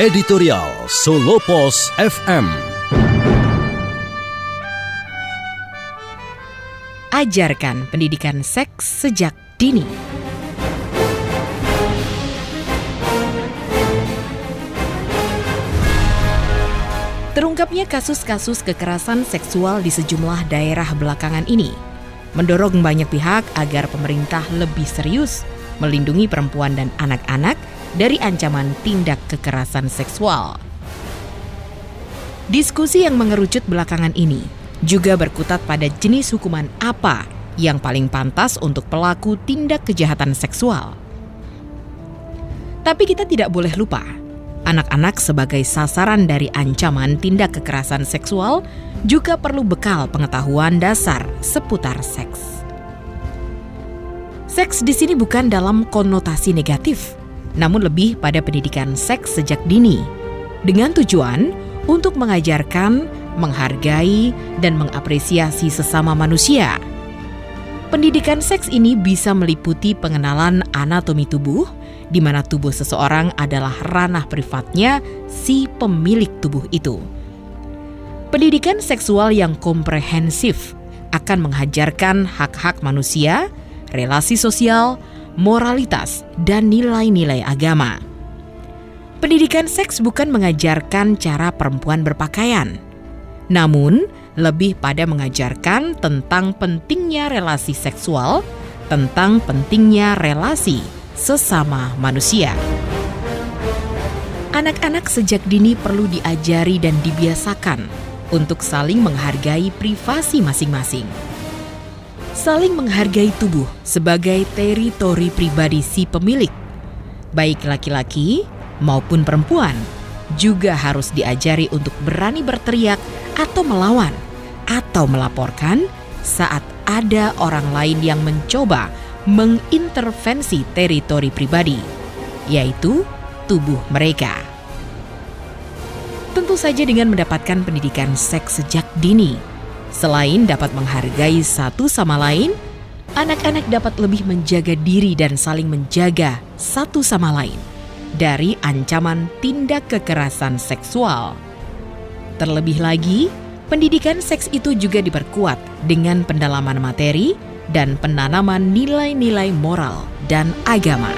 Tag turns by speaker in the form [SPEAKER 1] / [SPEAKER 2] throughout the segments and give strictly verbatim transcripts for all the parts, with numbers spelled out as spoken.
[SPEAKER 1] Editorial Solo Pos F M.
[SPEAKER 2] Ajarkan pendidikan seks sejak dini. Terungkapnya kasus-kasus kekerasan seksual di sejumlah daerah belakangan ini mendorong banyak pihak agar pemerintah lebih serius melindungi perempuan dan anak-anak dari ancaman tindak kekerasan seksual. Diskusi yang mengerucut belakangan ini juga berkutat pada jenis hukuman apa yang paling pantas untuk pelaku tindak kejahatan seksual. Tapi kita tidak boleh lupa, anak-anak sebagai sasaran dari ancaman tindak kekerasan seksual juga perlu bekal pengetahuan dasar seputar seks. Seks di sini bukan dalam konotasi negatif, namun lebih pada pendidikan seks sejak dini, dengan tujuan untuk mengajarkan, menghargai, dan mengapresiasi sesama manusia. Pendidikan seks ini bisa meliputi pengenalan anatomi tubuh, di mana tubuh seseorang adalah ranah privatnya si pemilik tubuh itu. Pendidikan seksual yang komprehensif akan mengajarkan hak-hak manusia, relasi sosial, moralitas, dan nilai-nilai agama. Pendidikan seks bukan mengajarkan cara perempuan berpakaian, namun lebih pada mengajarkan tentang pentingnya relasi seksual, tentang pentingnya relasi sesama manusia. Anak-anak sejak dini perlu diajari dan dibiasakan untuk saling menghargai privasi masing-masing. Saling menghargai tubuh sebagai teritori pribadi si pemilik, baik laki-laki maupun perempuan, juga harus diajari untuk berani berteriak atau melawan atau melaporkan saat ada orang lain yang mencoba mengintervensi teritori pribadi, yaitu tubuh mereka. Tentu saja dengan mendapatkan pendidikan seks sejak dini, selain dapat menghargai satu sama lain, anak-anak dapat lebih menjaga diri dan saling menjaga satu sama lain dari ancaman tindak kekerasan seksual. Terlebih lagi, pendidikan seks itu juga diperkuat dengan pendalaman materi dan penanaman nilai-nilai moral dan agama.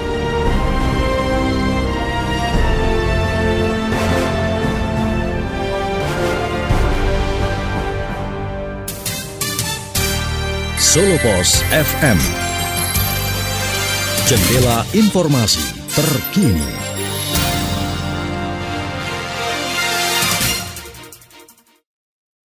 [SPEAKER 1] Solo Pos F M. Jendela informasi terkini.